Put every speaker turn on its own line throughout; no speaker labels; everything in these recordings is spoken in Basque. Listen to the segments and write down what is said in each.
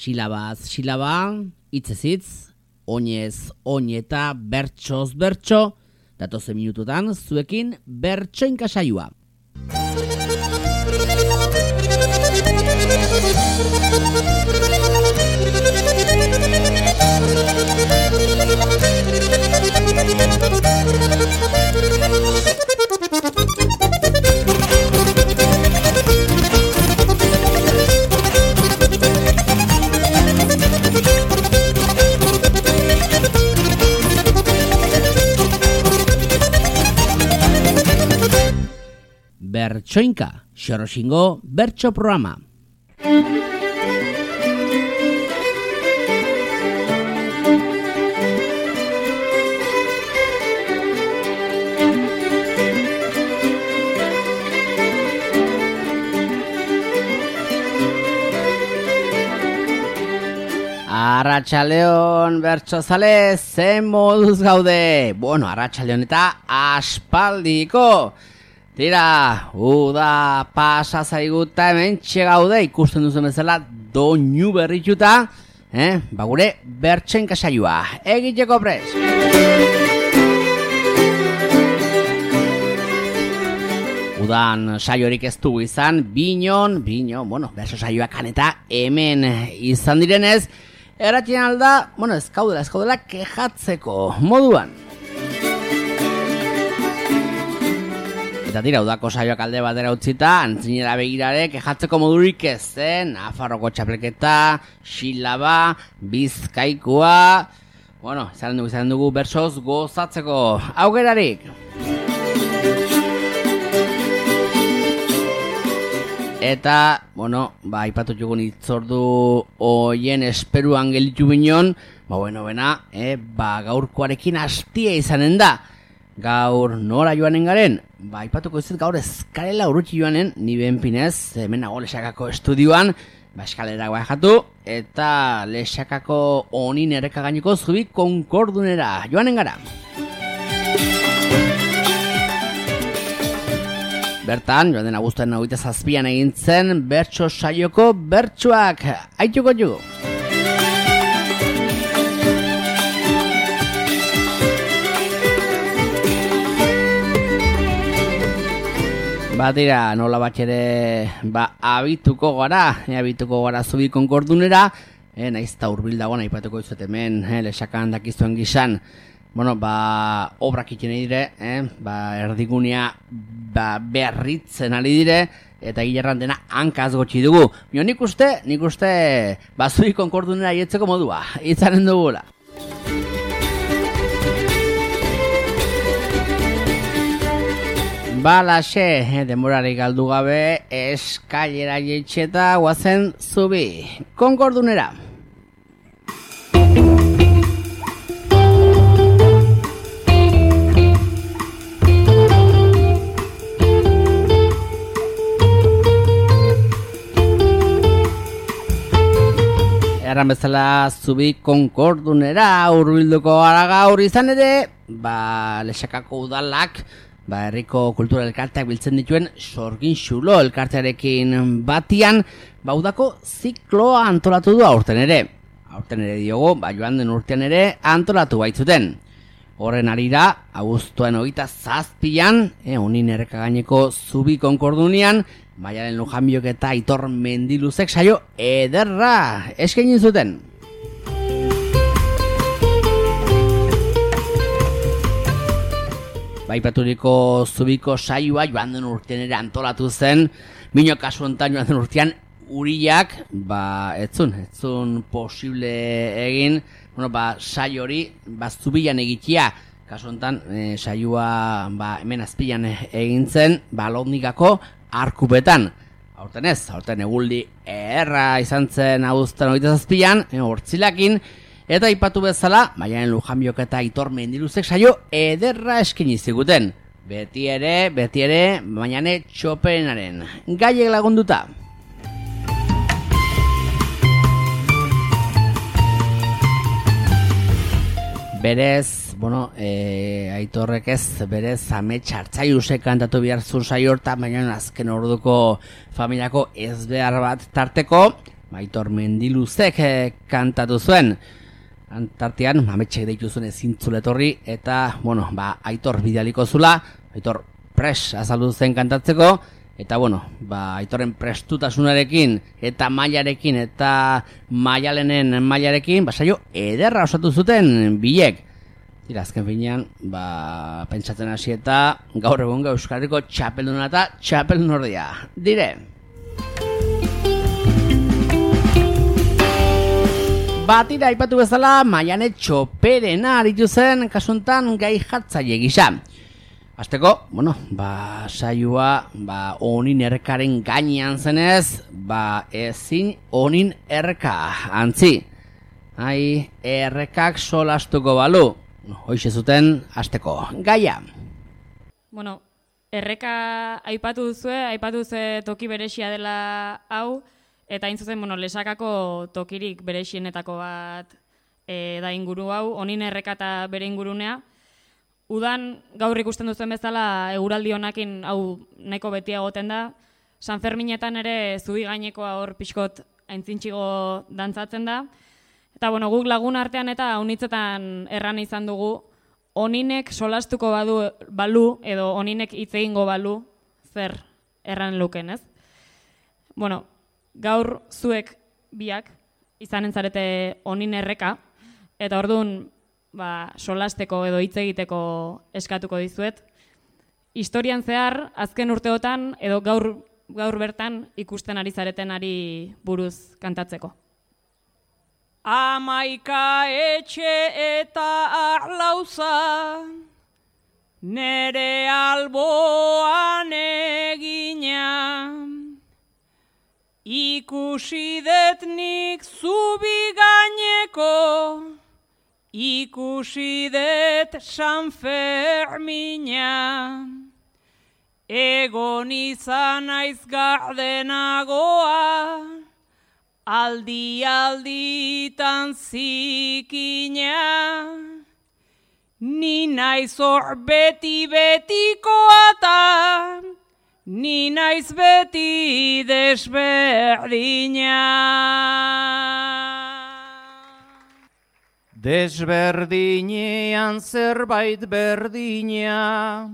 Silabaz silaba, hitzez hitz, oinez oineta, bertsoz bertso, datozen minututan zuekin bertsoinka saioa. Bertsoinka, Xoroxingo bertso programa. Arratsaldeon bertsozale, ze moduz gaude? Bueno, arratsaldeon eta aspaldiko. Tira, uda pasa zaiguta hementxe gaude, ikusten duzen bezala doinu berrituta, gure bertsoinka saioa, egiteko prest. Udan saiorik ez dugu izan, binon, bertso saioak eta hemen izan direnez, erratien alda, ez kaudela kejatzeko moduan. Eta tira, udako saioak alde batera utzita, antzinera begirare kejatzeko modurik ezen, Nafarroko txapelketa, silaba, bizkaikoa, izan dugu bertsoz gozatzeko aukerarik. Eta, ipatu jugun itzordu oien esperuan gelitu binon, gaurkoarekin hastia izanen da. Gaur nora joanen garen? Ipatuko izet gaur eskalera urrutsi joanen, ni benpinez, hemen nago Lexakako estudioan, eskalera bajatu, eta Lexakako onin errekagaineko zubi konkordunera joanen gara. Bertan, joan den abuztuaren 27an egin zen bertso saioko bertsoak aituko jugu. Batira, nola bat ere abituko gara zubi konkordunera, naizta urbil dagoen aipatuko izut hemen, Lexakan dakizuen gizan, obrak itxen dire, erdigunea berritzen ari dire, eta gilerran dena hankaz gotxi dugu. Nik uste, zubi konkordunera ietzeko modua, izanen dugula. Balaxe, denborari galdu gabe, eskailera jeitxeta guazen zubi konkordunera. Erran bezala zubi konkordunera hurbilduko gara gaur izan ere, Lexakako udalak, herriko kultura elkarteak biltzen dituen Sorgin Xulo elkartearekin batian, udako zikloa antolatu du aurten ere. Aurten ere diogo, joan den urtean ere antolatu baitzuten. Horren arira, abuztuan 27an, onin errekagaineko zubi konkordunian, Maialen Lujanbiok eta Aitor Mendiluzek saio ederra eskainin zuten. Ipaturiko zubiko saioa joan den urtean ere antolatu zen, bino kasu honetan joan den urtean uriak, etzun posible egin, saio hori, zubilan egitea, kasu honetan saioa hemen azpilan egin zen, Londikako arkupetan. Aurten eguldi erra izan zen abuztuan 27an, hortzilakin, eta ipatu bezala, Maialen Lujanbiok eta Aitor Mendiluzek saio ederra eskaini ziguten. Beti ere, Maiane Txopenaren gaiek lagunduta. Berez, Aitorrek ez, berez amets hartzailusek kantatu behar zuen saio hortan, baina azken orduko familiako ez behar bat tarteko, Aitor Mendiluzek kantatu zuen. Antartean, ametxek deitu zuen ezintzuletorri, eta, bueno, Aitor bidaliko zula, Aitor pres azaldu zen kantatzeko, eta, bueno, Aitorren prestutasunarekin, eta mailarekin, eta maialenen mailarekin, saio ederra osatu zuten bilek. Tira, azken finean, pentsatzen hasi eta gaur egun Euskal Herriko txapelduna eta txapeldun dire. Batira aipatu bezala, Maiane Txoperena aritu zen kasuntan gai jartzaile gisa. Azteko, saioa, onin errekaren gainean zenez, ezin onin erreka, antzi. Errekak solastuko balu. Hoize zuten, azteko, gaia.
Erreka aipatu duzue toki berexia dela hau, eta hain zuzen, Lesakako tokirik berexienetako bat da inguru hau, onin erreka eta bere ingurunea. Udan gaur ikusten duzuen bezala eguraldi honakin hau nahiko beti egoten da. San Ferminetan ere zubi gainekoa hor pixkot aintzintxigo dantzatzen da. Eta guk lagun artean eta unitzetan erran izan dugu, oninek solastuko balu edo oninek hitz egingo balu zer erran luken, ez? Gaur zuek biak izanen zarete onin erreka, eta orduan solasteko edo hitz egiteko eskatuko dizuet. Historian zehar, azken urteotan edo gaur bertan ikusten ari zaretenari buruz kantatzeko. 11 etxe eta arlauza, nere alboan egina, ikusi detnik zubi gaineko, ikusi det San Fermina, egon izan aiz gardenagoa, alditan zikina, ni naiz hor beti-betikoa ta, ni naiz beti desberdina.
Desberdinean zerbait berdina,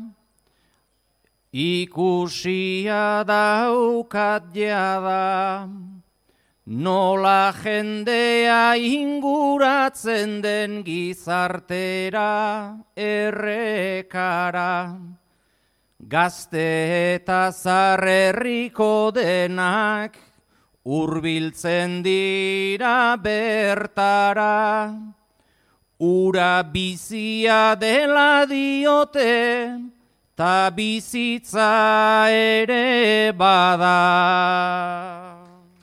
ikusia daukat jada, nola jendea inguratzen den gizartera errekara. Gazte eta zarrerriko denak hurbiltzen dira bertara. Ura bizia dela diote, ta bizitza ere bada.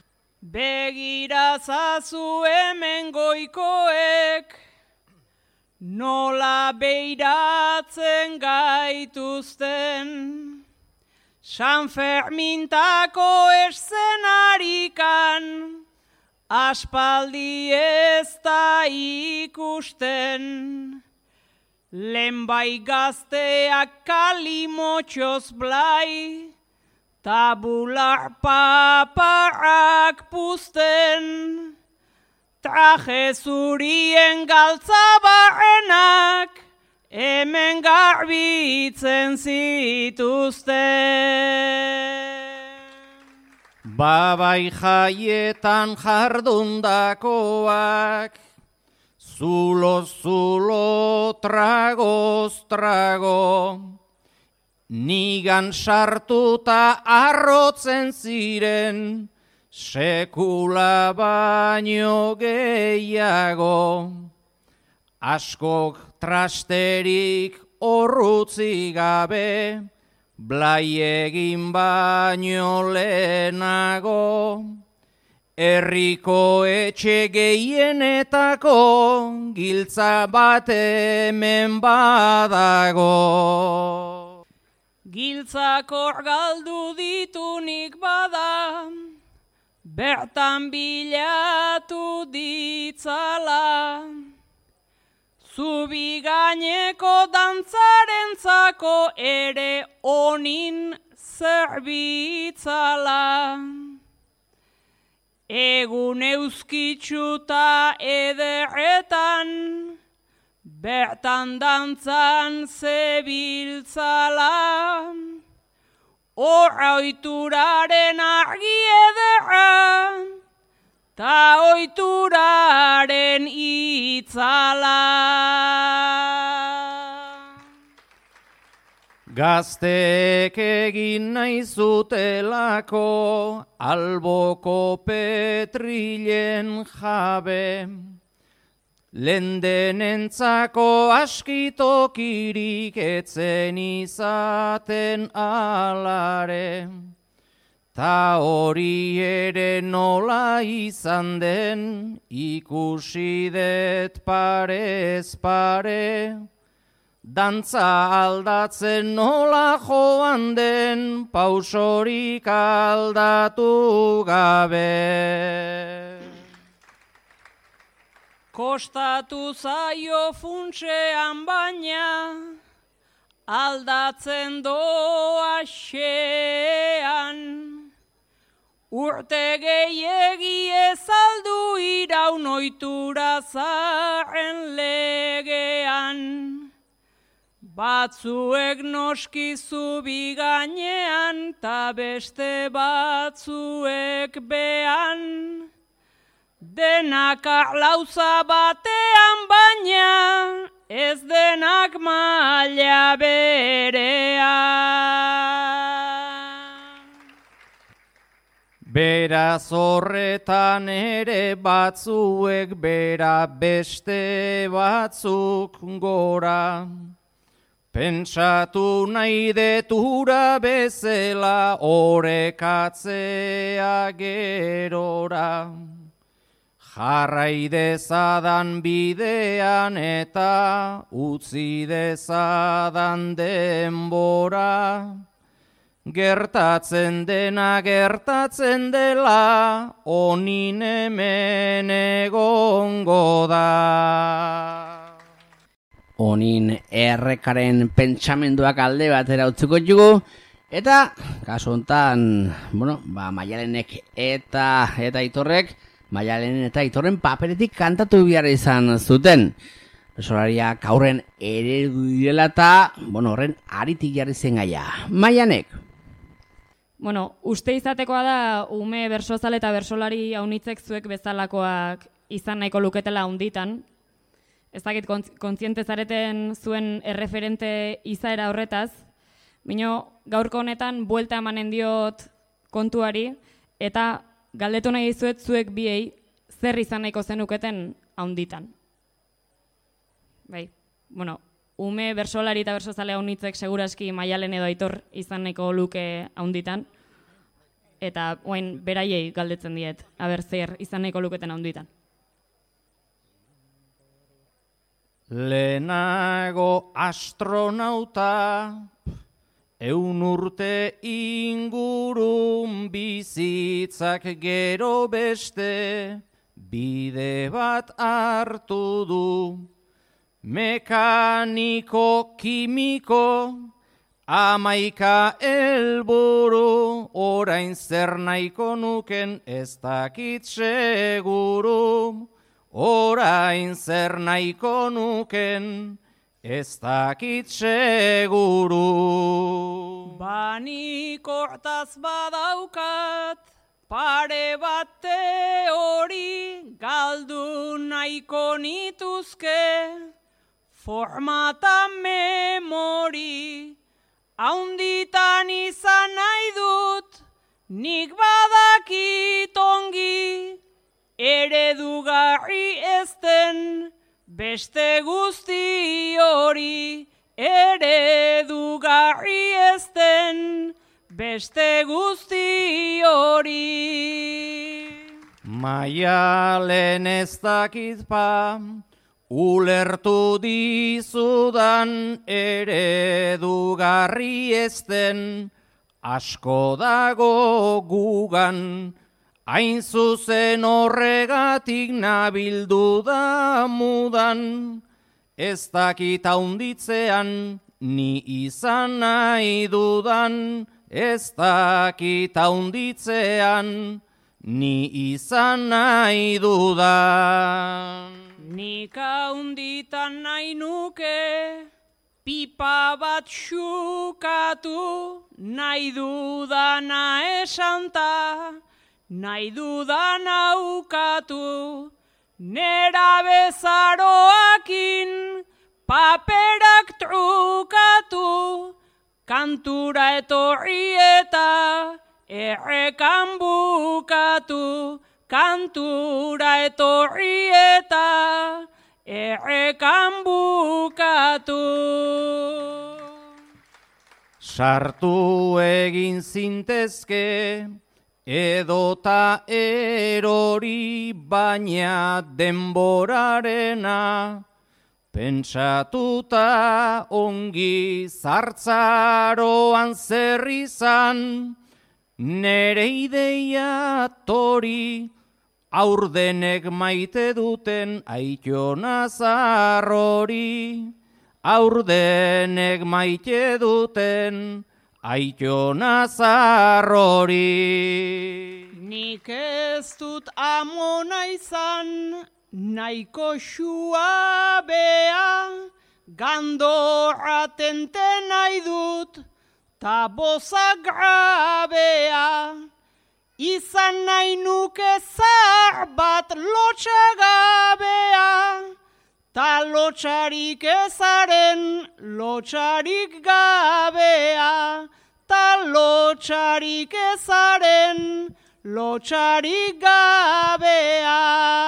Begirazazu hemen goikoek, nola beiratzen gaituzten, San Fermintako eszenarikan, aspaldi ez da ikusten. Lehenbai gazteak kalimotxoz blai, tabular paparrak puzten, traje zurien galtzabarrenak, hemen garbitzen zituzten. Babai jaietan jardundakoak, zulo, tragoz, trago, nigan sartuta arrotzen ziren, sekula baino gehiago. Askok trasterik orrutzi gabe, blai egin baino lehenago. Herriko etxe gehienetako giltza bat hemen badago. Giltzakor galdu ditunik bada, bertan bilatu ditzala. Zubi gaineko dantzarentzako ere onin zerbitzala. egun euskitsuta ederretan, bertan dantzan zebiltzala, horra oituraren argi ederra, ta oituraren itzala.
Gazteek egin nahi zutelako alboko petrilen jabe, lendenentzako askitokirik etzen izaten alare, ta hori ere nola izan den ikusi det parez pare, dantza aldatzen nola joan den pausorik aldatu gabe.
Kostatu zaio funtsean baina, aldatzen doa xean. Urte gehiegi ezaldu iraun oitura zaren legean. Batzuek noski zubi gainean, ta beste batzuek behan. Denak arlauza batean baina, ez denak maila berean.
Beraz horretan ere batzuek bera beste batzuk gora, pentsatu nahi detura bezala orekatzea gerora. Jarrai dezadan bidean eta utzi dezadan denbora. Gertatzen dena gertatzen dela, onin hemen egongo da.
Onin errekaren pentsamenduak alde batera utziko dugu, eta kasu hontan, Maialenek eta Aitorrek, Maialen eta Aitorren paperetik kantatu behar izan zuten. Bersolariak aurren eredu direla eta, horren aritik jarri zen gaia. Maianek?
Uste izatekoa da ume bersozale eta bersolari haunitzek zuek bezalakoak izan nahiko luketela handitan. Ez dakit kontziente zareten zuen erreferente izaera horretaz, bino gaurko honetan buelta emanen diot kontuari, eta galdetu nahi dizuet zuek biei zer izan nahiko zenuketen handitan. Bai, ume bersolari eta bersozale haunitzek seguraski Maialen edo Aitor izan nahiko luke handitan, eta oain beraiei galdetzen diet, aber zer izan nahiko luketen handitan.
Lehenago astronauta, 100 urte ingurun bizitzak gero beste, bide bat hartu du. Mekaniko, kimiko, 11 helburu, orain zer nahiko nuken ez dakit seguru. Orain zer nahiko nuken, ez dakit seguru.
Banik hortaz badaukat, pare bat teori, galdu nahiko nituzke, formata memori. Haunditan izan nahi dut, nik badakit ongi, eredugarri ezten beste guzti hori, eredugarri ezten beste guzti hori.
Maialen ez dakit ulertu dizudan eredugarri ezten asko dago gugan. Hain zuzen horregatik nabildu da mudan, ez dakit haunditzean ni izan nahi dudan, ez dakit haunditzean ni izan nahi dudan.
Nik haunditan nahi nuke, pipa bat xukatu, nahi dudana esanta, nahi dudana ukatu, nera bezaroakin, paperak trukatu, kantura etorri eta errekan bukatu, kantura etorri eta errekan bukatu.
Sartu egin zintezke, edota erori, baina denborarena, pentsatuta ongi zartzaroan zer izan, nere ideia tori, aurdenek maite duten Aitona Zarrori, aurdenek maite duten Aitona Zarrori.
Nik ez dut amona izan, nahiko xuabea, gandorra tente nahi dut, ta boza grabea. Izan nahi nuke zar bat lotxagabea, ta lotxarik ezaren lotxarik gabea, ta lotxarik ezaren lotxarik gabea.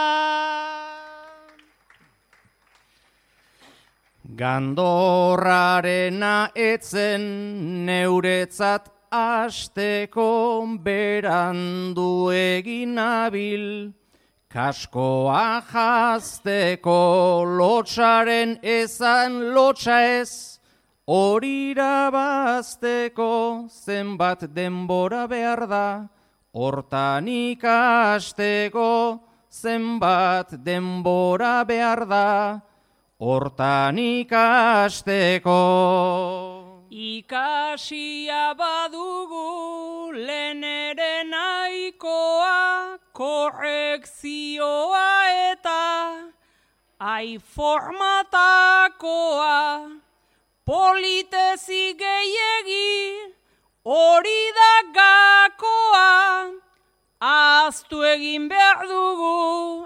Gandorrarena etzen neuretzat asteko berandu egin nabil, kaskoa jazteko lotxaren ezan lotxa ez, hori irabazteko zenbat denbora behar da, hortan ikasteko zenbat denbora behar da, hortan ikasteko.
Ikasia badugu lehenere nahikoa, korrekzioa eta formatakoa, politezi gehiegi hori da gakoa, ahaztu egin behar dugu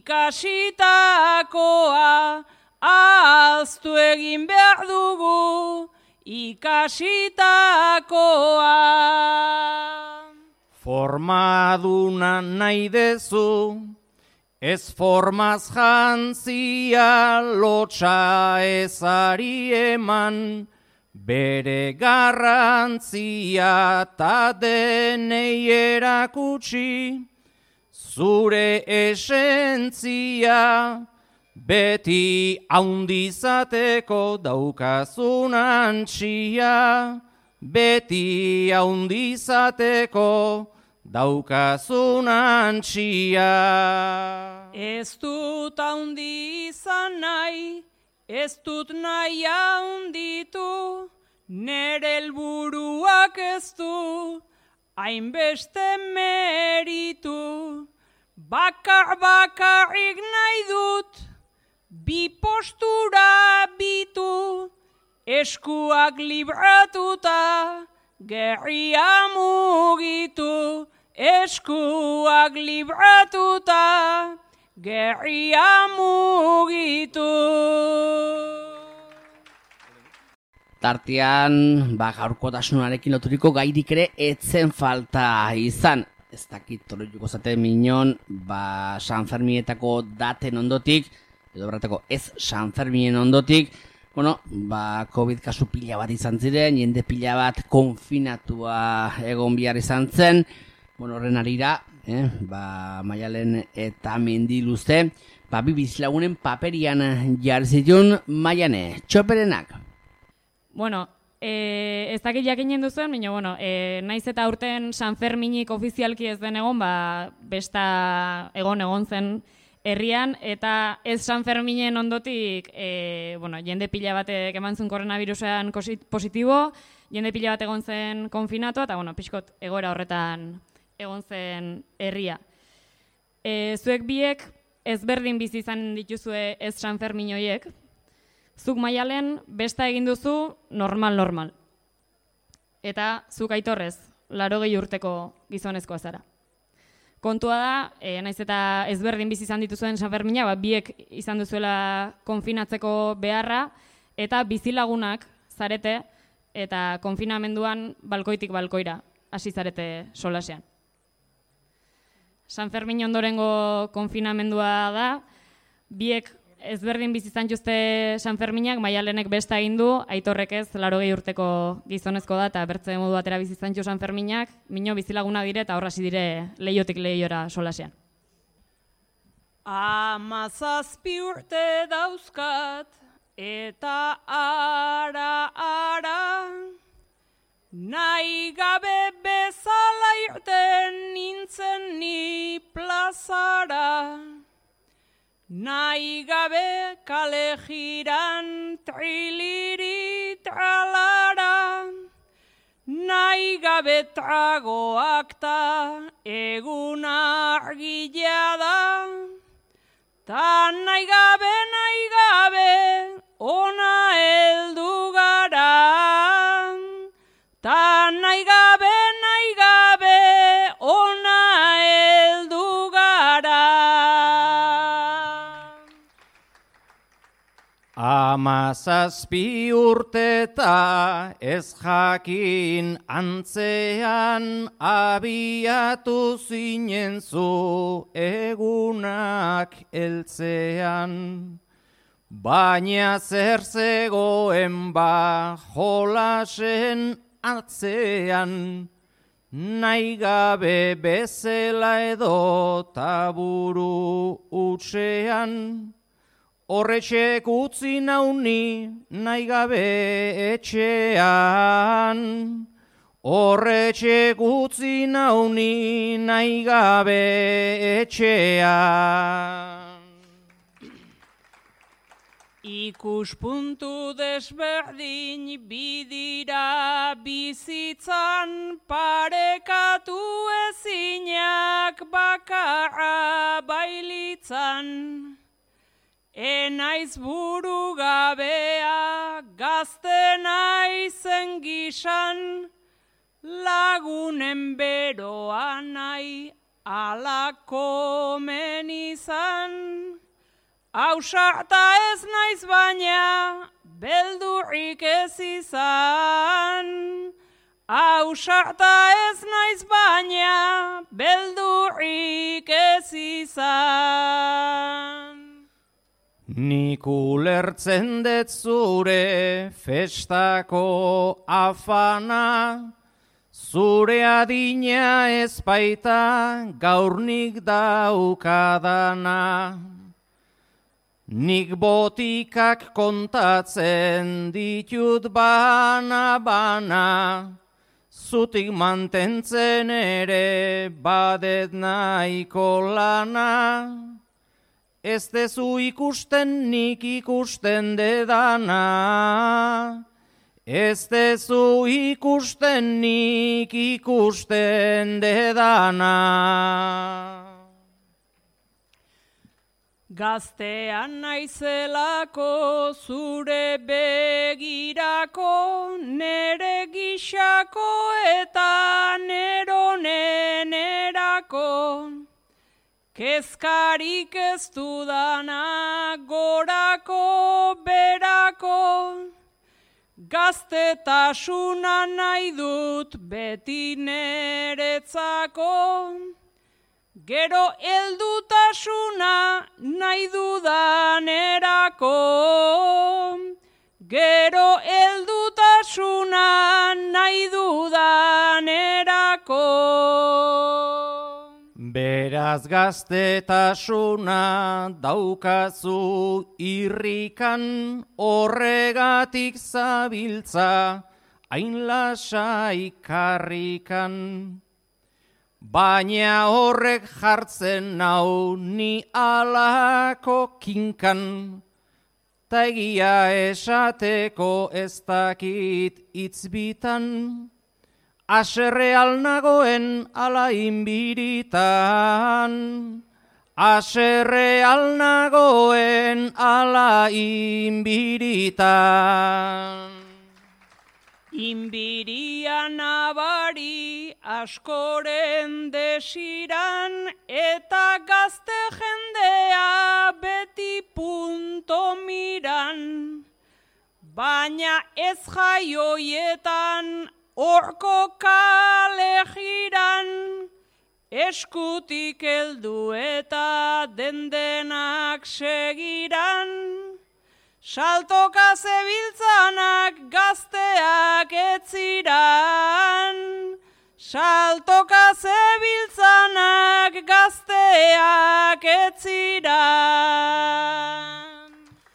ikasitakoa, ahaztu egin behar dugu ikasitakoa.
Formaduna nahi dezu, ez formaz jantzia lotxa ezari eman, bere garrantzia ta denei erakutsi, zure esentzia, beti haundizateko daukazun antxia, beti haundizateko daukazun antxia.
Ez dut haundizan nahi, ez dut nahi haunditu, nere helburuak ez du, hainbeste meritu, bakarrik nahi dut, bi postura bitu, eskuak libratuta, gerria mugitu, eskuak libratuta, gerria mugitu.
Tartean, gaurkotasunarekin loturiko gairik ere etzen falta izan. Ez dakit toloituko zate minon, San Ferminetako daten ondotik, edo berratako ez San Ferminen ondotik, COVID kasu pila bat izan ziren, jende pila bat konfinatua egon bihar izan zen, horren arira, Maialen eta Mendiluzte, bi bizlagunen paperian jarri zituen Maiane, txoperenak.
Ez dakit jakinen duzuen, baina, naiz eta aurten San Ferminik ofizialki ez den egon, besta egon zen herrian, eta ez San Ferminen ondotik, jende pila batek eman zuen koronavirusean positibo, jende pila bat egon zen konfinatu, eta, pixkot, egoera horretan egon zen herria. Zuek biek ezberdin bizi izan dituzue ez San Fermin horiek, zuk Maialen besta egin duzu normal. Eta zuk Aitorrez, 80 urteko gizonezkoa zara. Kontua da, naiz eta ezberdin bizi izan dituzuen San Fermina, biek izan duzuela konfinatzeko beharra, eta bizilagunak zarete, eta konfinamenduan balkoitik balkoira hasi zarete solasean. San Fermin ondorengo konfinamendua da, biek ezberdin bizi izan juzte San Ferminak, Maialenek besta egin du, Aitorrek ez, 80 urteko gizonezko da, eta bertze modu batera bizi izan San Ferminak, mino bizilaguna dire eta horrasi dire leiotik leiora solasean.
17 urte dauzkat, eta ara, nahi gabe bezala irten nintzen ni plazara. Nahi gabe kale jiran triliri tralara. Nahi gabe tragoak ta egun argila da. Ta nahi gabe ona heldu gara. Ta nahi gabe ona heldu gara.
17 urteta ez jakin antzean abiatu zinen zu egunak heltzean. Baina zer zegoen jolasen atzean, nahi gabe bezela edo taburu utxean. Horretxek utzi nauni nahi gabe etxean. Horretxek utzi nauni nahi gabe etxean.
Ikuspuntu desberdin bidira bizitzan, parekatu ezinak bakarra bailitzan. Enaiz buru gabea gazte naizen gisan, lagunen beroa nahi alako men izan. Ausarta ez naiz baina beldurrik ez izan. Ausarta ez naiz baina beldurrik ez izan.
Nik ulertzen dut zure festako afana, zure adina ez baita gaurnik daukadana. Nik botikak kontatzen ditut bana, zutik mantentzen ere badet nahiko lana. Ez dezu ikusten nik ikusten dedana. Ez dezu ikusten nik ikusten dedana.
Gaztean naizelako zure begirako, nere gixako eta neronenerako. Kezkarik ez dudana gorako berako, gaztetasuna nahi dut beti neretzako. Gero heldutasuna nahi dudanerako, gero heldutasuna nahi dudanerako.
Beraz gaztetasuna daukazu irrikan, horregatik zabiltza hain lasai karrikan. Baina horrek jartzen nau ni alako kinkan, ta egia esateko ez dakit itzbitan. Aserreal nagoen ala inbiritan, aserreal nagoen ala inbiritan.
Inbirian abari askoren desiran, eta gazte jendea beti punto miran. Baina ez jaioietan horko kale jiran, eskutik heldu eta dendenak segiran. Saltoka zebiltzanak gazteak etziran, saltoka zebiltzanak gazteak etziran.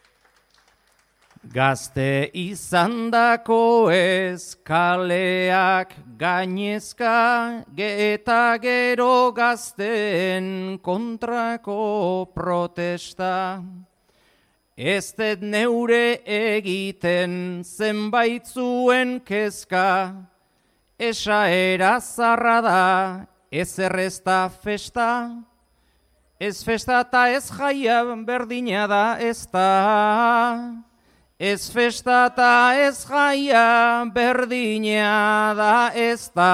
Gazte izandako ez kaleak gainezka, eta gero gazteen kontrako protesta. Ez dut neure egiten zenbait zuen kezka, esaera zarra da, ez errezta festa, ez festa eta ez jaia berdina da ez da, ez festa eta ez jaia berdina da ez da.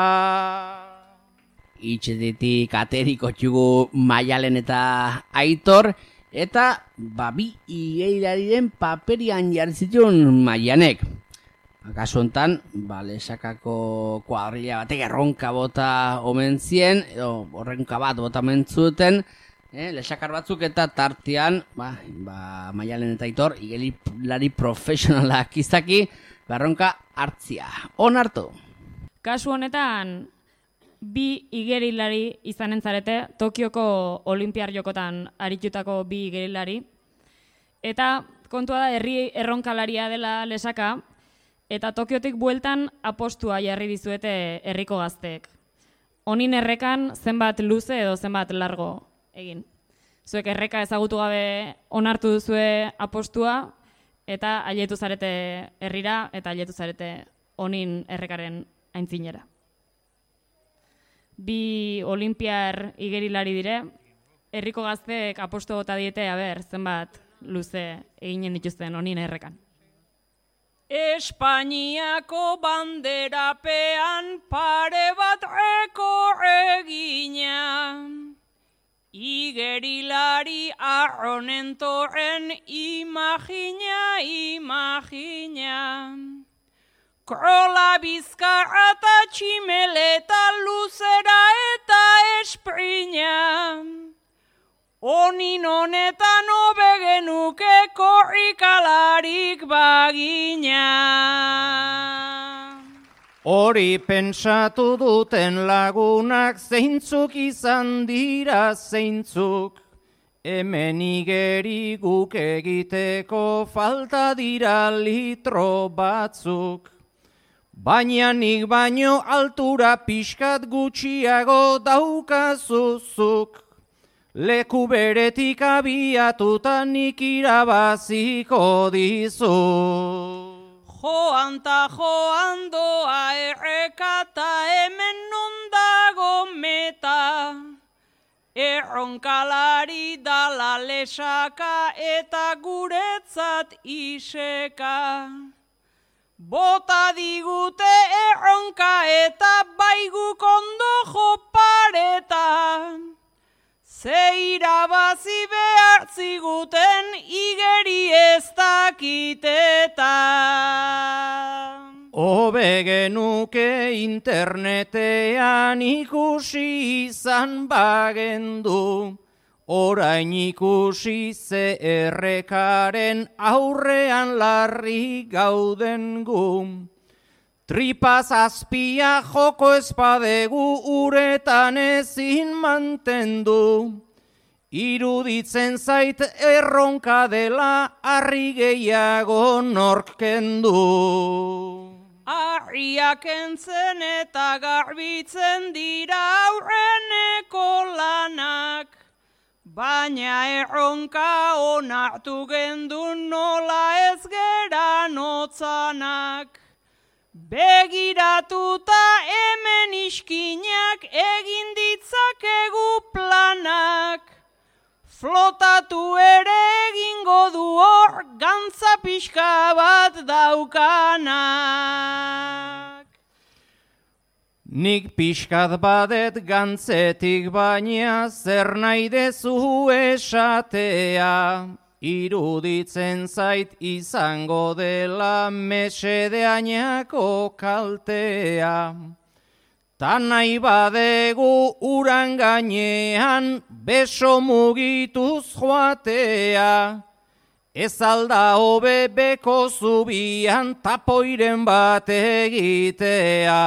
Itxetetik ateriko txugu Maialen eta Aitor, eta bi igerilariren paperian jarri zituen Maianek. Kasu hontan, lesakako kuadrilla batek erronka bota omen zien, edo horrenka bat bota omen zuten, lesakar batzuk eta tartean, Maialen eta Aitor, igerilari profesionalak izaki, erronka hartzia. Onartu.
Kasu honetan, bi igerilari izanen zarete, Tokioko Olinpiar Jokotan aritutako bi igerilari. Eta kontua da, herri erronkalaria dela lesaka, eta Tokiotik bueltan apostua jarri dizuete herriko gazteek. Honin errekan zenbat luze edo zenbat largo egin. Zuek erreka ezagutu gabe onartu duzue apostua, eta ailetu zarete herrira, eta ailetu zarete honin errekaren aintzinera. Bi olinpiar igerilari dire, herriko gazteek aposto bota diete, zenbat luze eginen dituzten honin errekan.
Espainiako banderapean pare bat rekor egina, igerilari arronen torren imagina. Krola, bizkarra eta tximeleta, luzera eta esprina. Honin honetan hobe genuke korrikalarik bagina.
Hori pentsatu duten lagunak zeintzuk izan dira zeintzuk. Hemen igeri guk egiteko falta dira litro batzuk. Baina nik baino altura pixkat gutxiago daukazuzuk. Leku beretik abiatuta nik irabaziko dizu.
Joan ta joan doa errekata, hemen nondago meta. Erronkalari dala lesaka eta guretzat iseka. Bota digute erronka eta baiguk ondo jopareta. Ze irabazi behar ziguten igeri ez dakiteta.
Hobe genuke internetean ikusi izan bagendu, orain ikusi ze errekaren aurrean larri gauden gu. Tripaz azpia joko espadegu uretan ezin mantendu. Iruditzen zait erronka dela harri gehiago norkendu.
Harriak entzen eta garbitzen dira aurreneko lanak. Baina erronka onartu gendun nola ez gera notzanak. begiratuta hemen iskinak egin ditzakegu planak. Flotatu ere egingo du hor gantza pixka bat daukanak.
Nik pixkat badet gantzetik baina zer nahi dezu esatea. Iruditzen zait izango dela mesedeainako kaltea. Ta nahi badegu uran gainean beso mugituz joatea. Ez alda hobe beko zubian tapoiren bat egitea.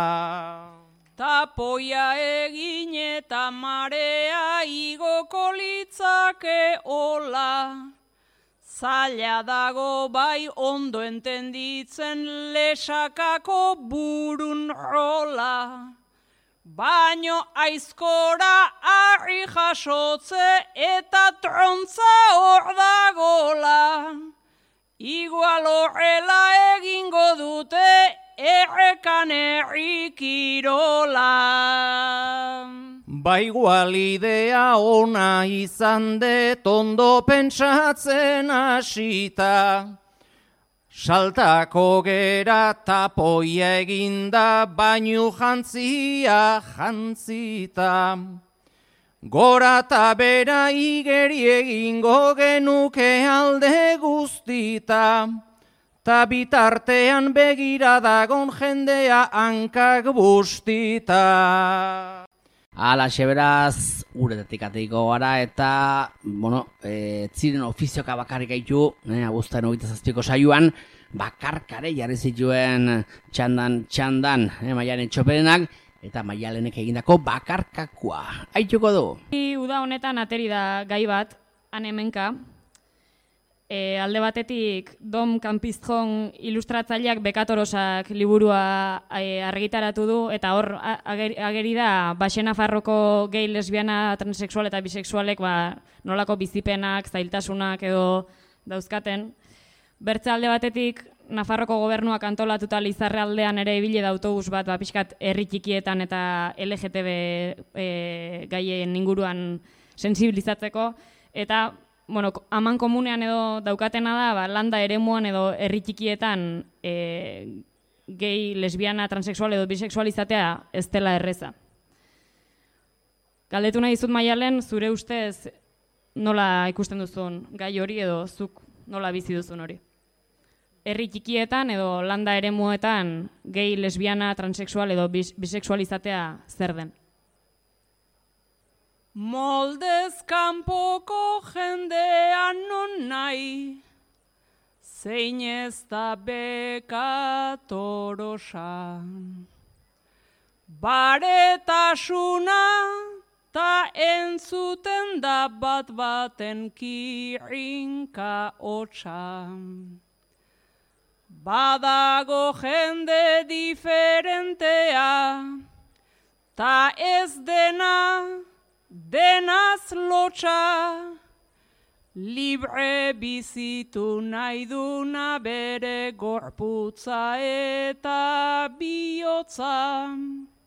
Tapoia egin eta marea igoko litzake ola. Zaila dago bai ondo entenditzen lesakako burun rola. Baino aizkora harri jasotze eta trontza hor dagola. Igual horrela egingo dute errekan errikirola.
Ba igual idea ona izan det ondo pentsatzen hasita. Saltako gera tapoia eginda bainu jantzia jantzita. Gora eta bera igeri egingo genuke alde guztita. Ta bitartean begira dagon jendea hankak bustita.
Ala, beraz, uretetik ateiko gara eta, ziren ofizioka bakarrik gaitu, abuztaren 27ko saioan, bakarkare jarri zituen txandan, Maialen Txoperenak, eta Maialenek egindako bakarkakoa. Aituko du.
Uda honetan ateri da gai bat, han hemenka. Alde batetik Dom Campistron ilustratzaileak Bekatorosak liburua argitaratu du, eta hor ageri da Baxe Nafarroko gay, lesbiana, transexual eta bisexualek nolako bizipenak, zailtasunak edo dauzkaten. Bertze alde batetik Nafarroko gobernuak antolatuta Lizarre aldean ere ibile da autobus bat pixkat herri txikietan eta LGTB gaien inguruan sensibilizatzeko, eta aman komunean edo daukatena da, landa eremuan edo herri txikietan gay, lesbiana, transexual edo bisexual izatea ez dela erreza. Galdetu nahi dizut Maialen, zure ustez nola ikusten duzun gai hori edo zuk nola bizi duzun hori? Herri txikietan edo landa eremuetan gay, lesbiana, transexual edo bisexual izatea zer den?
Moldez kanpoko jendean non nahi, zein ez da Bekatorosa. Baretasuna ta entzuten da bat baten kirinka hotsa. Badago jende diferentea, ta ez denaz lotxa, libre bizitu nahi duna bere gorputza eta bihotza.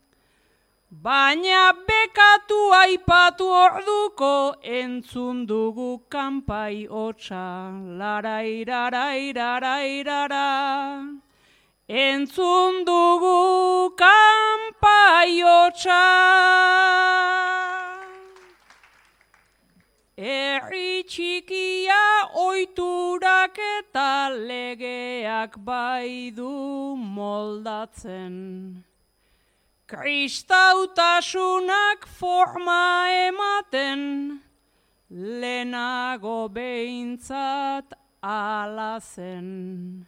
Baina bekatu aipatu orduko entzun dugu kanpai hotsa, larairarairarairara. Entzun dugu kanpai hotsa. Herri txikia ohiturak eta legeak bai du moldatzen. Kristautasunak forma ematen, lehenago behintzat ala zen.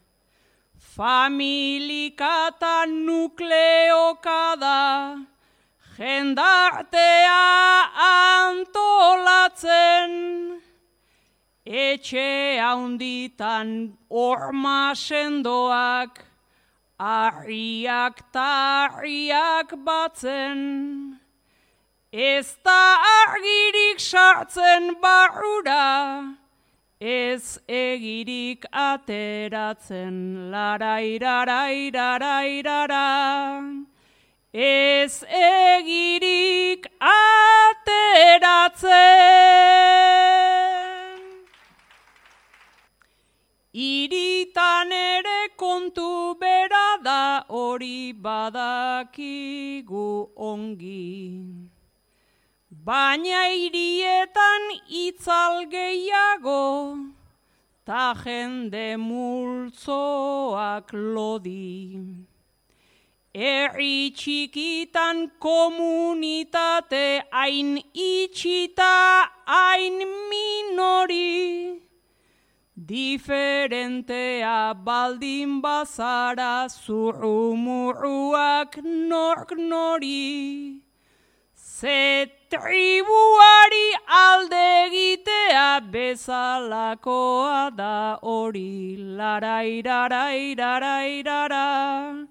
Familika nukleoka da, jendartea antolatzen. Etxe haunditan horma sendoak, harriak tarriak batzen. Ez da argirik sartzen barrura, ez ez egirik ateratzen, larairarairarairara. Ez egirik ateratzen. Iritan ere kontu bera da, hori badakigu ongi. Baina hirietan itzal gehiago, ta jende multzoak lodi. Herri txikitan komunitate hain itxita, hain minori. Diferentea baldin bazara, zurrumurruak nork nori. Ze tribuari alde egitea bezalakoa da hori, larairarairarairara.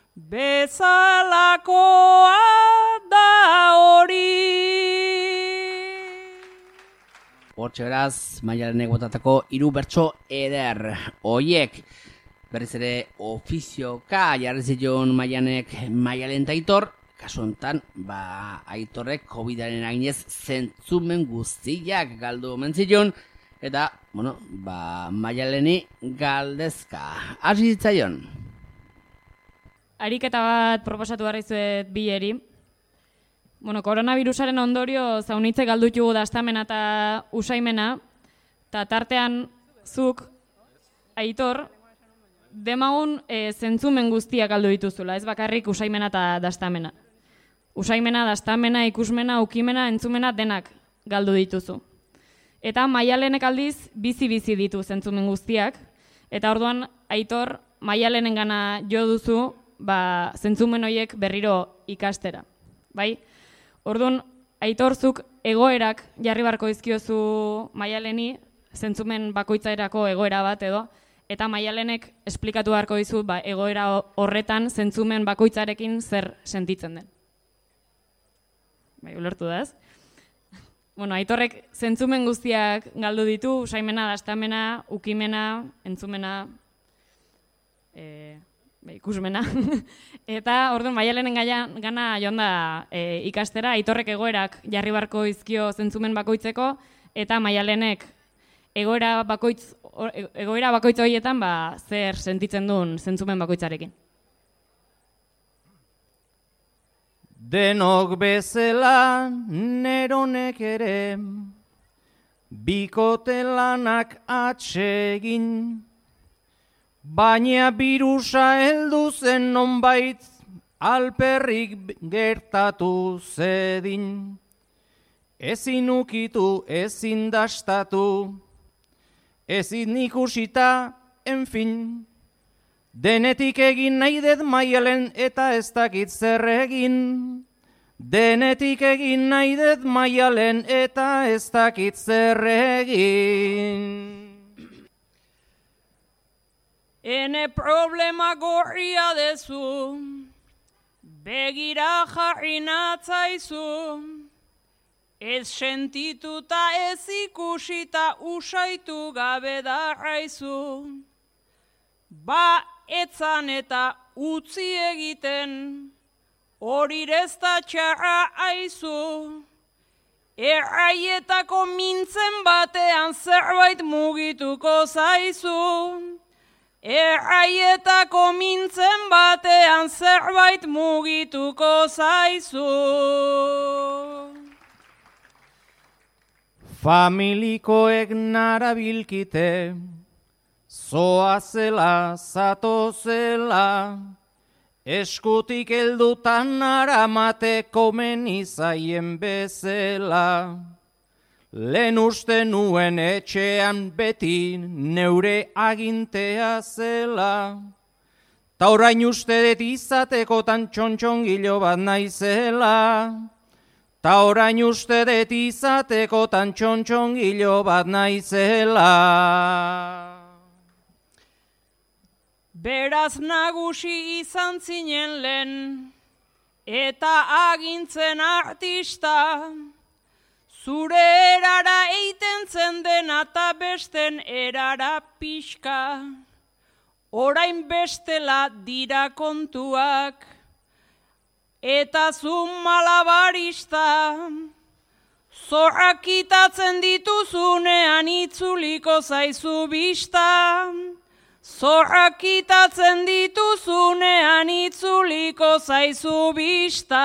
Bezalakoa da hori.
Hortxe beraz, Maialenek botatako 3 bertso eder. Oiek, berriz ere ofizioka jarri zion Maialen eta Aitor. Kasu honetan, Aitorrek COVID-aren aginez zentzumen guztiak galdu omen zion. Eta, Maialeni galdezka. Hasi zitzaion.
Ariketa bat proposatu barrizuet bileri. Koronavirusaren ondorio zaunitze galdutugu dastamena eta usaimena, eta tartean zuk, Aitor, demagun zentzumen guztiak galdu dituzula, ez bakarrik usaimena eta dastamena. Usaimena, dastamena, ikusmena, ukimena, entzumena denak galdu dituzu. Eta Maialenek aldiz bizi-bizi ditu zentzumen guztiak, eta orduan Aitor Maialenengana jo duzu, zentzumen horiek berriro ikastera. Bai? Orduan, Aitorzuk egoerak jarri barko dizkiozu Maialeni, zentzumen bakoitzerako egoera bat edo, eta Maialenek esplikatu beharko dizu egoera horretan zentzumen bakoitzarekin zer sentitzen den. Bai, ulertu da ez? Aitorrek zentzumen guztiak galdu ditu, usaimena, dastamena, ukimena, entzumena, ikusmena. Eta orduan Maialenen gana joan da ikastera, Aitorrek egoerak jarri barko dizkio zentzumen bakoitzeko, eta Maialenek egoera bakoitz horietan zer sentitzen duen zentzumen bakoitzarekin.
Denok bezala neronek ere, bikote lanak atsegin, baina birusa heldu zen nonbait, alperrik gertatu zedin. Ezin ukitu, ezin dastatu, ezin ikusita, enfin. Denetik egin nahi dut Maialen eta ez dakit zer egin. Denetik egin nahi dut Maialen eta ez dakit zer egin.
Ene problema gorria dezu, begira jarri natzaizu, ez sentituta ez ikusita usaitu gabe darraizu. Etzan eta utzi egiten, hori rezta txarra aizu. Erraietako mintzen batean zerbait mugituko zaizu. Erraietako mintzen batean zerbait mugituko zaizu.
Familikoek narabilkite, zoa zela, zato zela, eskutik heldutan aramate komen izaien bezela. Lehen uste nuen etxean beti neure agintea zela, ta orain uste dut izatekotan txontxongilo bat naizela. Ta orain uste dut izatekotan txontxongilo bat naizela.
Beraz nagusi izan zinen lehen, eta agintzen artista, Zure erara eiten zen dena eta besten erara pixka, orain bestela dira kontuak, eta zu malabarista, zorrak kitatzen dituzunean itzuliko zaizu bista, zorrak kitatzen dituzunean itzuliko zaizu bista.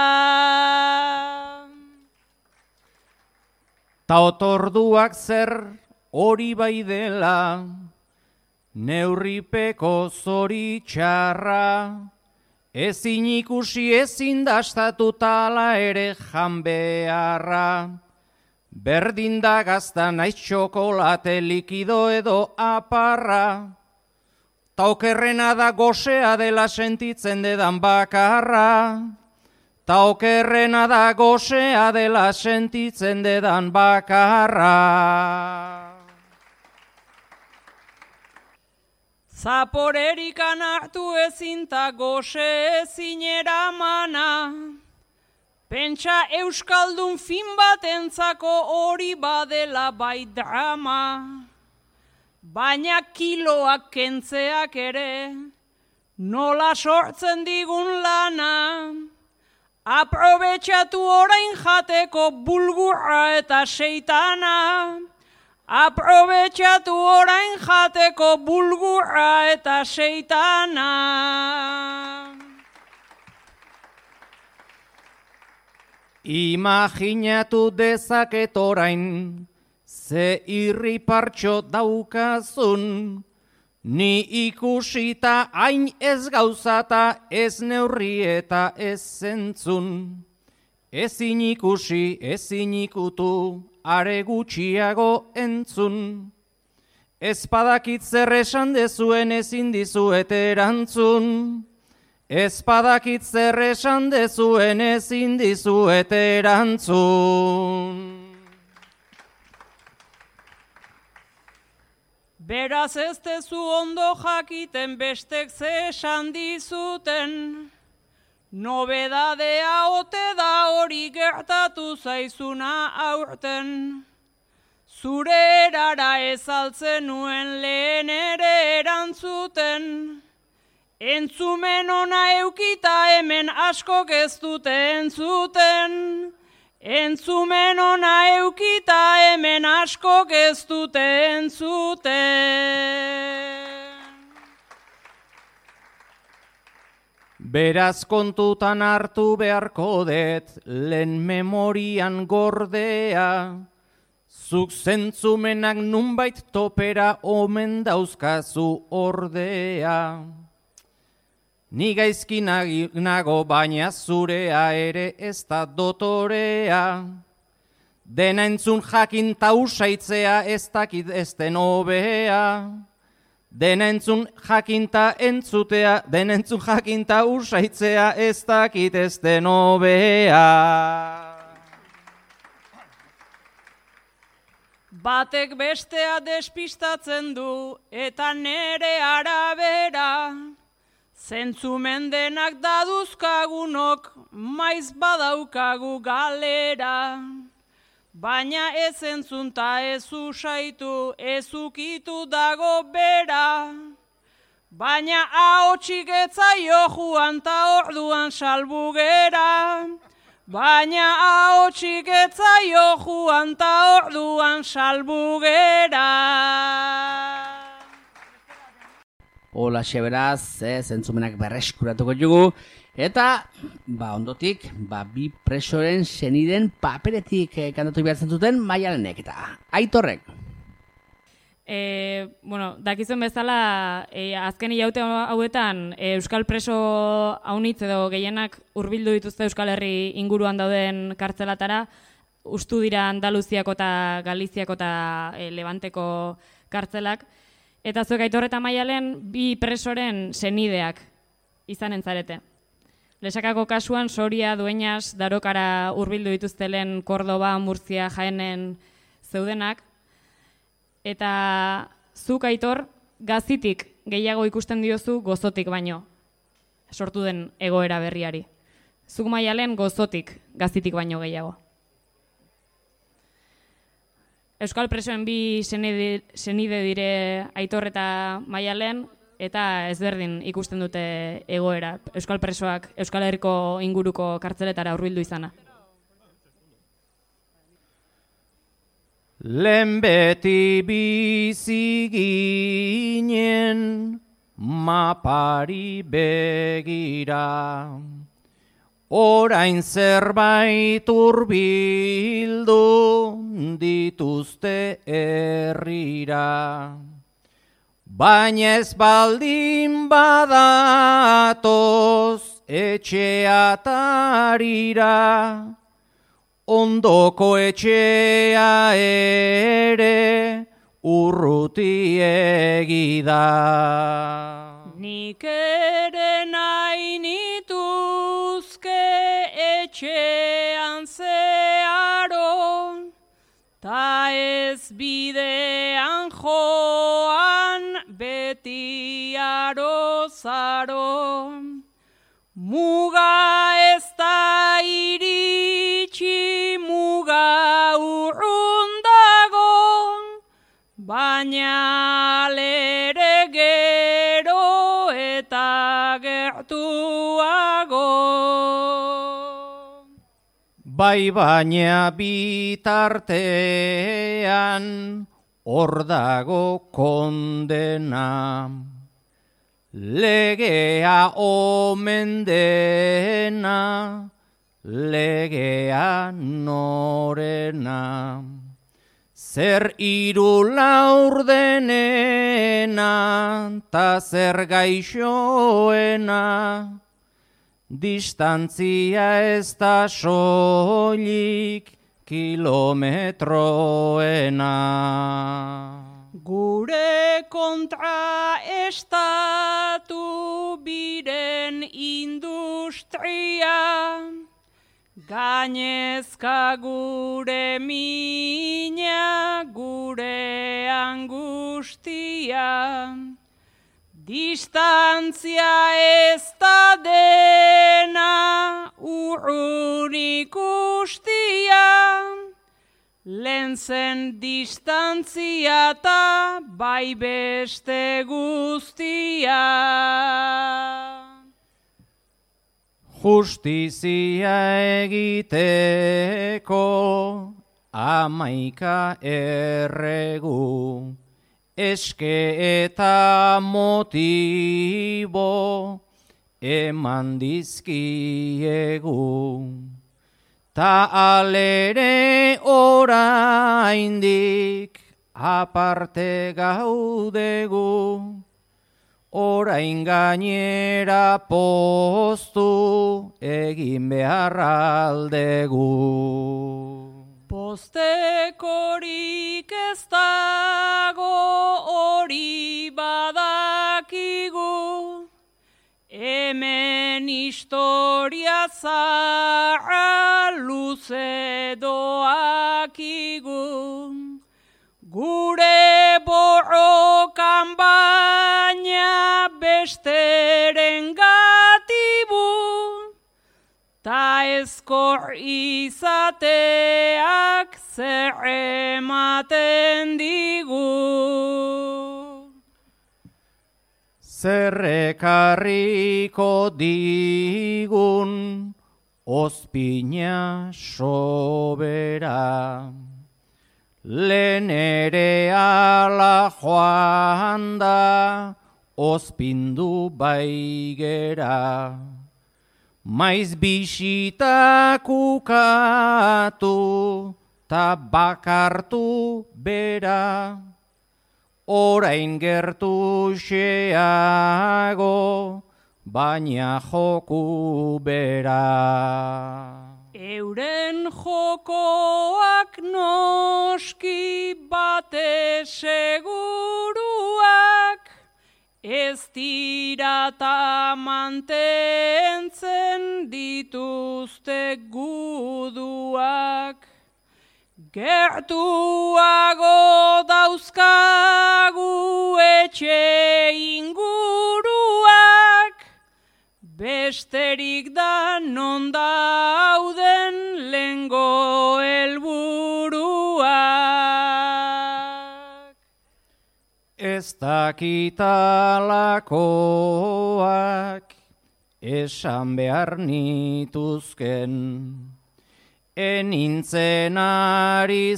Ta otorduak zer hori bai dela, neurripeko zoritxarra, ezin ikusi ezin dastatu tala ere jan beharra. Berdin da gazta naiz txokolate likido edo aparra, ta okerrena da gosea dela sentitzen dedan bakarra. Ta okerrena da gosea dela sentitzen dedan bakarra.
Zaporerikan hartu ezin ta gose ezin eramana, pentsa euskaldun fin batentzako hori badela bai drama, baina kiloak kentzeak ere, nola sortzen digun lana, aprobetxatu orain jateko bulgurra eta seitana, aprobetxatu orain jateko bulgurra eta seitana.
Imaginatu dezaket orain, ze irripartxo daukazun, ni ikusita hain ez gauzata ez neurri eta ez zentzun. Ezin ikusi, ezin ikutu, are gutxiago entzun. Ez badakit zer esan dezuen ezin dizuet erantzun. Ez badakit zer esan dezuen ezin dizuet erantzun.
Beraz ez dezu ondo jakiten bestek ze esan dizuten, nobedadea ote da hori gertatu zaizuna aurten. Zure erara ez altzen nuen lehen ere erantzuten, entzumen ona eukita hemen askok ez dute entzuten. Entzumen ona eukita hemen askok ez dute entzuten.
Beraz kontutan hartu beharko det, lehen memorian gordea, zuk zentzumenak nunbait topera omen dauzkazu ordea. Ni gaizki nago baina zurea ere ez da dotorea. Dena entzun jakin ta usaitzea ez dakit ez den hobea. Dena entzun jakin ta entzutea, dena entzun jakin ta usaitzea ez dakit ez den hobea.
Batek bestea despistatzen du eta nere arabera, zentzumen denak daduzkagunok, maiz badaukagu galera. Baina ez entzunta ez usaitu, ez ukitu dago bera. Baina ahotsik etzaio joan ta orduan salbu gera. Baina ahotsik etzaio joan ta orduan salbu gera.
Hola beraz, zentzumenak berreskuratuko dugu. Eta, ondotik, bi presoren seniden paperetik kantatu behar zentzuten Maialenek eta Aitorrek.
Dakizuen bezala, azken hilaute hauetan euskal preso haunitz edo gehienak hurbildu dituzte Euskal Herri inguruan dauden kartzelatara, ustu dira Andaluziako eta Galiziako eta Levanteko kartzelak. Eta zuek Aitor eta Maialen bi presoren senideak izanen zarete. Lesakako kasuan Soria, Dueñas, Darokara hurbildu dituztelen Kordoba, Murtzia, Jaenen zeudenak. Eta zuk Aitor Gazitik gehiago ikusten diozu Gozotik baino, sortu den egoera berriari. Zuk Maialen Gozotik, Gazitik baino gehiago. Euskal presoen bi senide dire Aitor eta Maialen, eta ezberdin ikusten dute egoera. Euskal presoak Euskal Herriko inguruko kartzeletara hurbildu izana.
Lehen beti bizi ginen mapari begira, orain zerbait hurbildu dituzte herrira. Baina ez baldin badatoz etxeatarira, ondoko etxea ere urrutiegi da.
Nik ere nahi nituzke etxean zeharo, ta ez bidean joan beti arozaro. Muga ez da iritsi, muga urrun dago, baina alere gero eta gertuago.
Bai baina bitartean hor dago kondena, legea omen dena, legea norena. Zer hiru laur denena, ta zer gaixoena, distantzia ez da soilik kilometroena.
Gure kontra estatu biren industria, gainezka gure mina, gure angustia. Distantzia ez da dena urrun ikustia, lehen zen distantzia ta bai beste guztia.
Justizia egiteko 11 erregu, eske eta motibo eman dizkiegu. Ta alere oraindik aparte gaudegu, orain gainera poztu egin behar aldegu.
Postekorik ez dago hori badakigu, hemen historia zaharra luze doakigu. Gure borrokan baina besteren gatibu, ta ezkor izateak zer ematen digu.
Zer ekarriko digun ozpina sobera, lehen ere ala joan da ozpindu baigera. Maiz bisitak ukatu ta bakartu bera, orain gertu xeago, baina joku bera.
Euren jokoak noski bate seguruak, ez dira ta mantentzen dituzte guduak. Gertuago dauzkagu etxe inguruak, besterik da non dauden lengo helburua.
ez dakitalakoak esan behar nituzken. Enintzen ari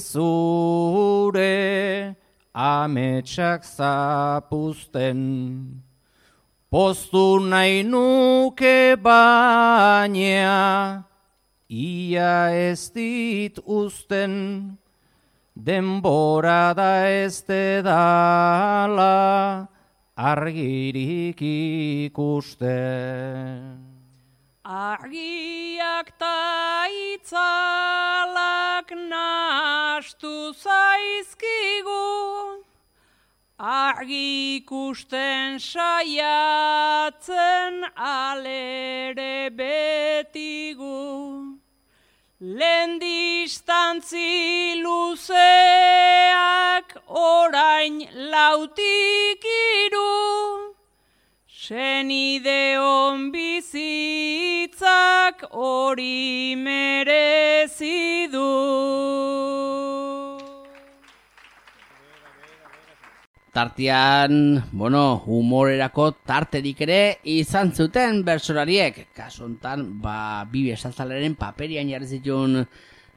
zure ametsak zapuzten. Poztu nahi nuke baina ia ez dit uzten. Denbora da ez dedala argirik ikusten.
Argiak ta itzalak nahastu zaizkigu, argi ikusten saiatzen alere betigu. Lehen distantzi luzeak orain lautik iru, senideon bizitzak hori merezi du.
Tartean, humorerako tarterik ere izan zuten bertsolariek. Kasu hontan, bi besaltzaleren paperian jarri zituen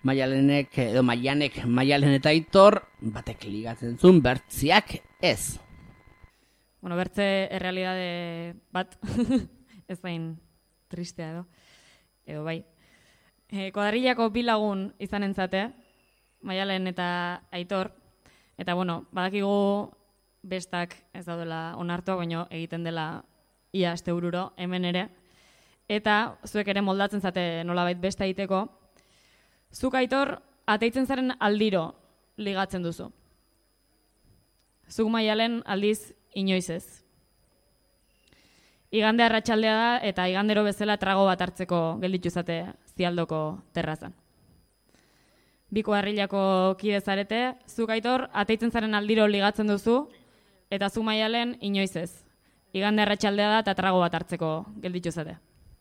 Maialen eta Aitor, batek ligatzen zuen bertziak ez.
Bertze errealidade bat, ez bain tristea edo bai. Kuadrillako bi lagun izan entzate, Maialen eta Aitor, eta badakigu bestak ez daudela onartuak, baino egiten dela ia astebururo hemen ere. Eta zuek ere moldatzen zate nolabait besta egiteko. Zuk Aitor ateitzen zaren aldiro ligatzen duzu. Zuk Maialen aldiz inoiz ez. Igande arratsaldea da eta igandero bezala trago bat hartzeko gelditu zate Zialdoko terrazan. Bi kuadrillako kide zarete, zuk Aitor ateitzen zaren aldiro ligatzen duzu, eta zu Maialen inoiz ez. Igande arratsaldea da eta trago bat hartzeko gelditu zate.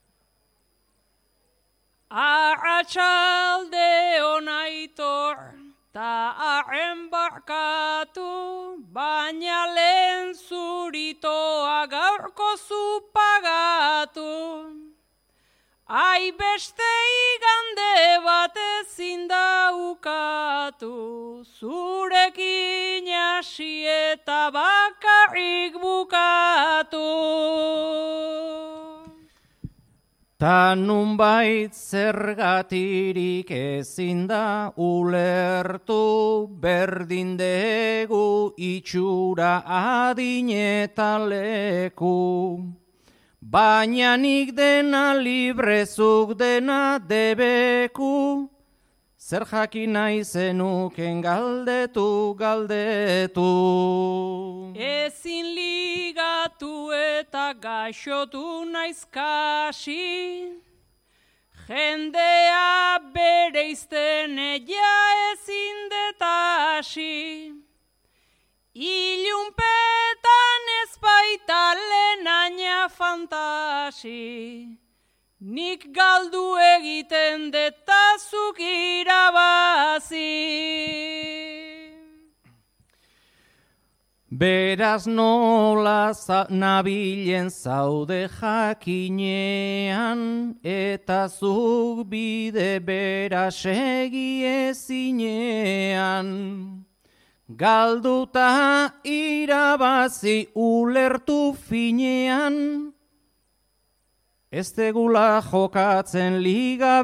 Arratsalde on Aitor, ta arren barkatu, baina lehen zuritoa gaurko zu pagatu. Ai beste igande bat ezin da ukatu, zurekin hasi eta bakarrik bukatu.
Ta nunbait zergatirik ezin da ulertu, berdin degu itxura adin eta leku. Baina nik dena librezuk dena debeku, zer jakin nahi zenuken galdetu.
Ezin ligatu eta gaixotu naiz kasi, jendea bere izten ja ezin detasi. Ilunpetan ez baita lehenaina fantasi, nik galdu egiten detazuk irabazi.
Beraz nola nabilen zaude jakinean, eta zuk bide bera segi ezinean. Galduta irabazi ulertu finean, ez tegula jokatzen liga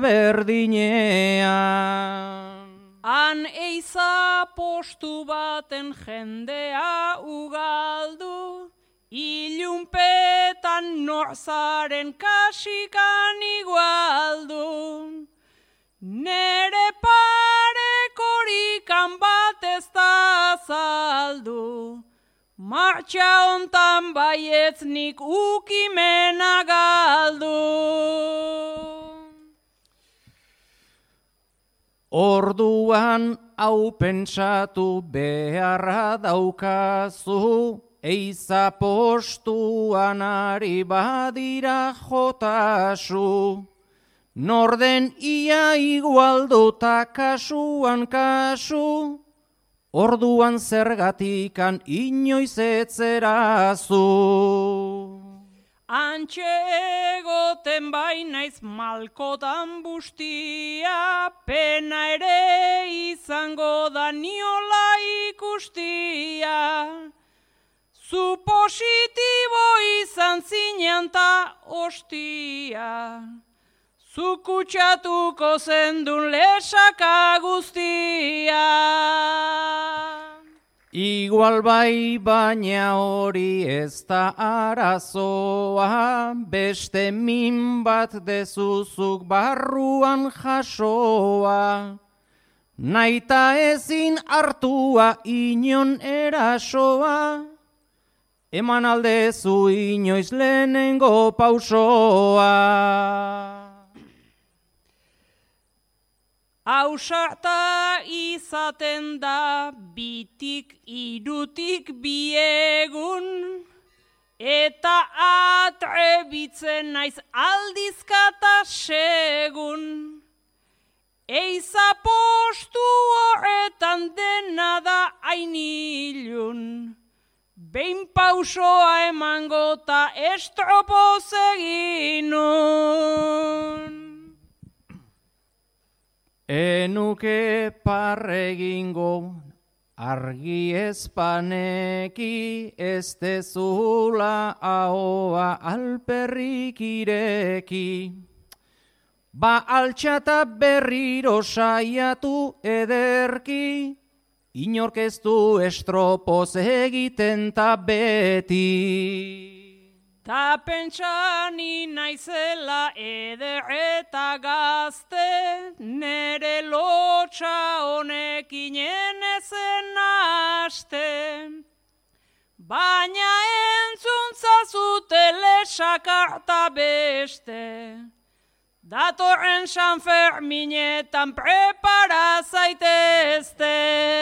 berdinean.
Han eiza postu baten jendea ugaldu, ilunpetan norzaren kasikan igualdu. Nere parekorikan bat ez da azaldu, martxa hontan baietz nik ukimena galdu.
Orduan hau pentsatu beharra daukazu, eiza postuan ari badira jotasu. Norden ia igualduta kasuan kasu, orduan zergatikan inoiz etzerazu.
Antxe egoten bainaiz malkotan bustia, pena ere izango da niola ikustia. Zu positibo izan zinean ta ostia, zu kutsatuko zendun lesaka guztia.
Igual bai, baina hori ez da arazoa, beste min bat dezuzuk barruan jasoa. Naita ezin hartua inon erasoa, eman aldezu inoiz lehenengo pausoa.
Ausarta izaten da bitik irutik biegun, eta atrebitzen naiz aldizkata segun. Eiza postu horretan dena da hain ilun, behin pausoa emango ta estropoz egin nun.
Enuke parregingo argi ezpaneki, ez dezula ahoa alperrik ireki. Ba altxata berriro saiatu ederki, inork ez du estropoz egiten ta beti.
Ta pentsani naizela eder eta gazte, nere lotxa honekin enezen haste. Baina entzuntzazute lesakarta beste, datorren San Ferminetan prepara zaitezte.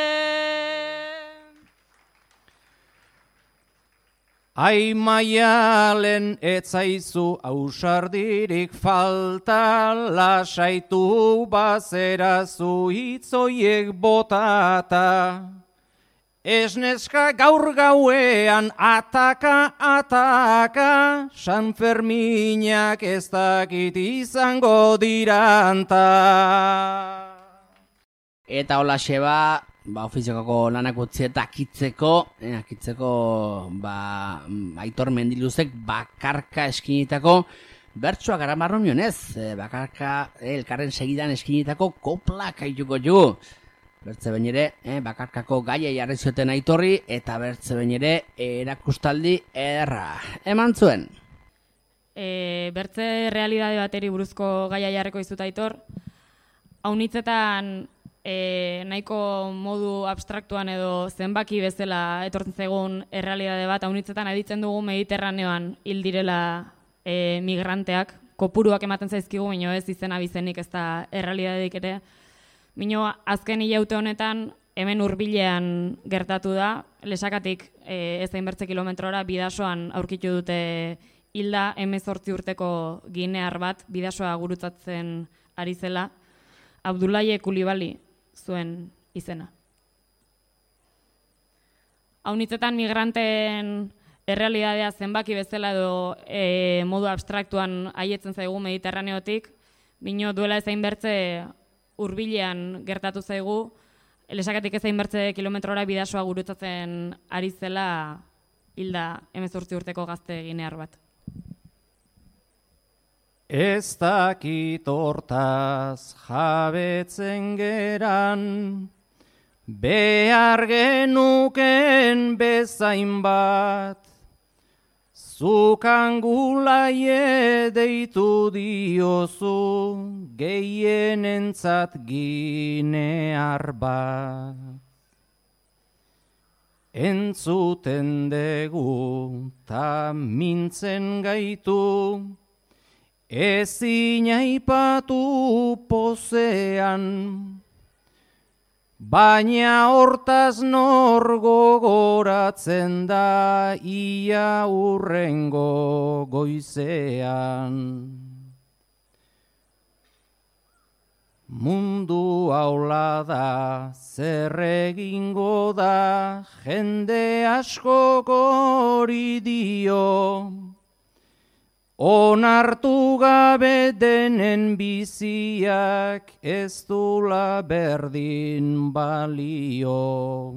Ai maialen etzaizu ausardirik falta, lasaitu bazerazu hitzoiek botata. Esneska gaur gauean ataka, San Ferminak ez dakit izango diranta.
Eta hola xeba, ofiziokako lanak utzi eta akitzeko Aitor Mendiluzek bakarka eskinitako bertsoa garamarron mionez, bakarka elkarren segidan eskinitako koplak aituko jugu. Bertze behin ere, bakarkako gaia jarri zioten Aitorri, eta bertze behin ere erakustaldi ederra eman zuen.
Bertze realidade bateri buruzko gaia jarriko izut Aitor, haunitzetan nahiko modu abstraktuan edo zenbaki bezala etortzen zaigun errealidade bat, haunitzetan aditzen dugu Mediterraneoan hil direla migranteak, kopuruak ematen zaizkigu, baina ez izena bizenik ez da errealidadeik ere. Bino, azken hilaute honetan, hemen hurbilean gertatu da, Lesakatik ez hainbertze kilometrora bidasoan aurkitu dute hilda 18 urteko ginear bat, bidasoa gurutzatzen ari zela, Abdullaye Kulibali zuen izena. Haunitzetan migranteen errealidadea zenbaki bezala edo modu abstraktuan haietzen zaigu Mediterraneotik, bino duela ez hainbertze hurbilean gertatu zaigu, Lesakatik ez hainbertze kilometrora bidasoa gurutzatzen ari zela hilda 18 urteko gazte ginear bat.
Ez dakit hortaz jabetzen geran, behar genuken bezain bat, zukangulaie deitu diozu gehienentzat ginear bat. Entzuten dugu ta mintzen gaitu, ezin aipatu pozean, baina hortaz nor gogoratzen da ia hurrengo goizean. Mundu haula da, zer egingo da, jende asko hori dio. Onartu gabe denen biziak ez dula berdin balio.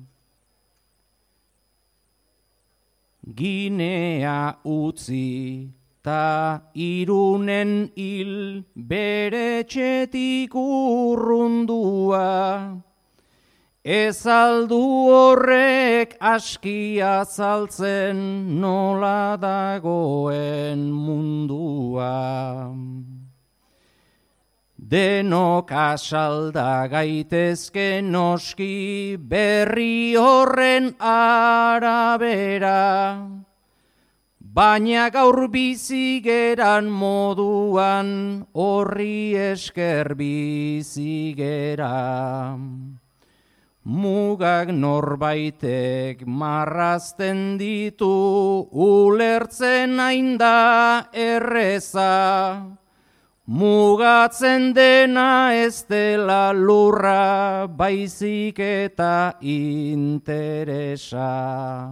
Ginea utzi ta Irunen hil bere txetik urrundua. Ez aldu horrek aski azaltzen nola dagoen mundua. Denok asalda gaitezke noski berri horren arabera. Baina gaur bizi geran moduan horri esker bizi gera. Mugak norbaitek marrazten ditu ulertzen hain da erreza. Mugatzen dena ez dela lurra baizik eta interesa.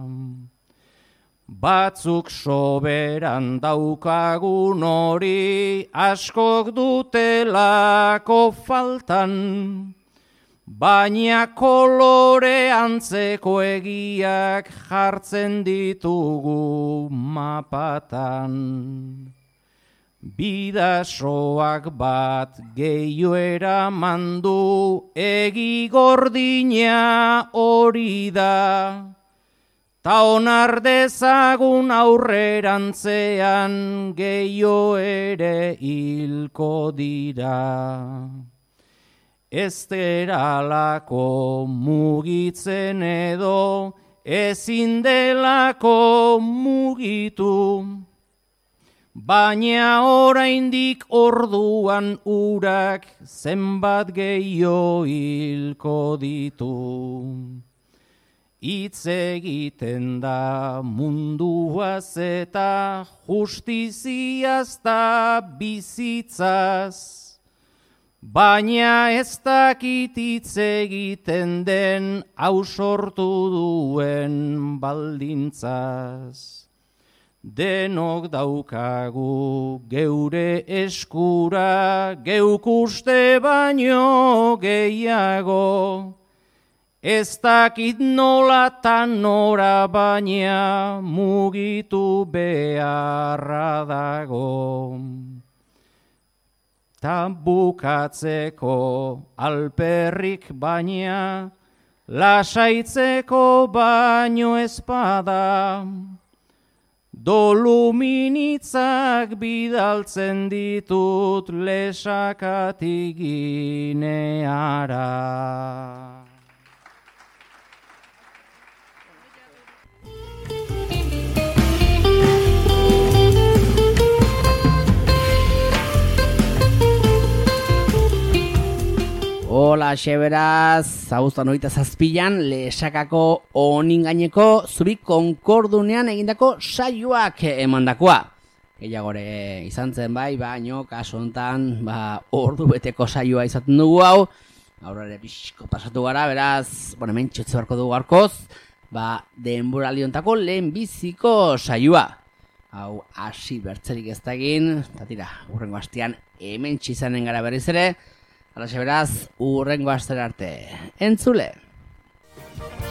Batzuk soberan daukagun hori askok dutelako faltan, baina kolore antzeko egiak jartzen ditugu mapatan. Bidasoak bat gehiago eraman du egi gordina hori da. Ta onar dezagun aurrerantzean gehiago ere hilko dira. Ez deralako mugitzen edo ezin delako mugitu. Baina oraindik orduan urak zenbat gehiago hilko ditu. Hitz egiten da munduaz eta justiziaz da bizitzaz, baina ez dakit hitz egiten den hau sortu duen baldintzaz. Denok daukagu geure eskura, geuk uste baino gehiago. Ez dakit nola ta nora baina mugitu beharra dago. Ta bukatzeko alperrik baina, lasaitzeko baino ezpada. Doluminitzak bidaltzen ditut lesakatik Gineara.
Hola, xeberaz, abuztuan 27an, Lesakako honin gaineko Zubi Konkordunean egindako saioak emandakoa. Gehiagore izan zen bai, baino, kasu honetan, ordu beteko saioa izaten dugu hau. Aurra ere pixko pasatu gara, beraz, hemen txetzu beharko dugu harkoz, denboraldi hontako lehenbiziko saioa. Hau, hasi bertzerik ez da egin, eta tira, hurrengo astean hemen txizanen gara berriz ere. Hala, beraz, hurrengo astera arte. Entzule!